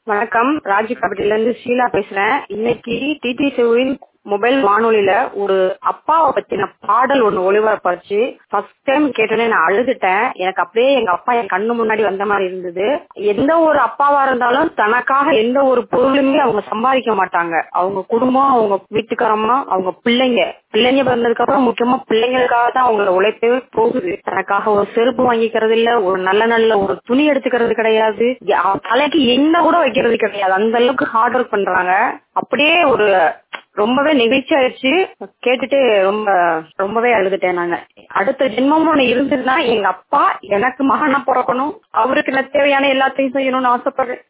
வணக்கம். ராஜ்காப்பட்டில இருந்து ஷீலா பேசுறேன். இன்னைக்கு டிடி சேவின் மொபைல் வானொலியில ஒரு அப்பாவை பத்தின பாடல் ஒண்ணு ஒளிபரப்பாச்சு. ஃபர்ஸ்ட் டைம் கேட்டோன்னே நான் அழுதுட்டேன். எனக்கு அப்படியே எங்க அப்பா என் கண்ணு முன்னாடி வந்த மாதிரி இருந்தது. எந்த ஒரு அப்பாவா இருந்தாலும் தனக்காக எந்த ஒரு பொருளுமே அவங்க சம்பாதிக்க மாட்டாங்க. அவங்க குடும்பம், அவங்க வீட்டுக்காரமா, அவங்க பிள்ளைங்க பிறந்ததுக்கு அப்புறம் முக்கியமா பிள்ளைங்களுக்காக தான் அவங்களோட உழைப்பே போகுது. தனக்காக ஒரு செருப்பு வாங்கிக்கிறது இல்ல, ஒரு நல்ல ஒரு துணி எடுத்துக்கிறது கிடையாது, தலைக்கு என்ன கூட வைக்கிறது கிடையாது. அந்த அளவுக்கு ஹார்ட் ஒர்க் பண்றாங்க. அப்படியே ஒரு ரொம்பவே நெகிழ்ச்சி ஆயிடுச்சு. கேட்டுட்டு ரொம்பவே அழுதுட்டேன். நாங்க அடுத்த ஜென்மமும் ஒண்ணு இருந்ததுன்னா எங்க அப்பா எனக்கு மகனா பிறக்கணும், அவருக்கு நான் தேவையான எல்லாத்தையும் செய்யணும்னு ஆசைப்படுறேன்.